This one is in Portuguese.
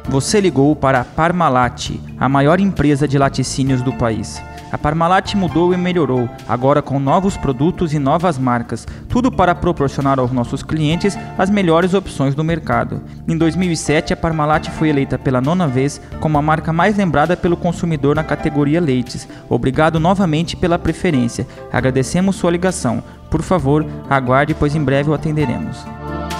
Você ligou para a Parmalat, a maior empresa de laticínios do país. A Parmalat mudou e melhorou, agora com novos produtos e novas marcas, tudo para proporcionar aos nossos clientes as melhores opções do mercado. Em 2007, a Parmalat foi eleita pela 9ª vez como a marca mais lembrada pelo consumidor na categoria leites. Obrigado novamente pela preferência. Agradecemos sua ligação. Por favor, aguarde, pois em breve o atenderemos.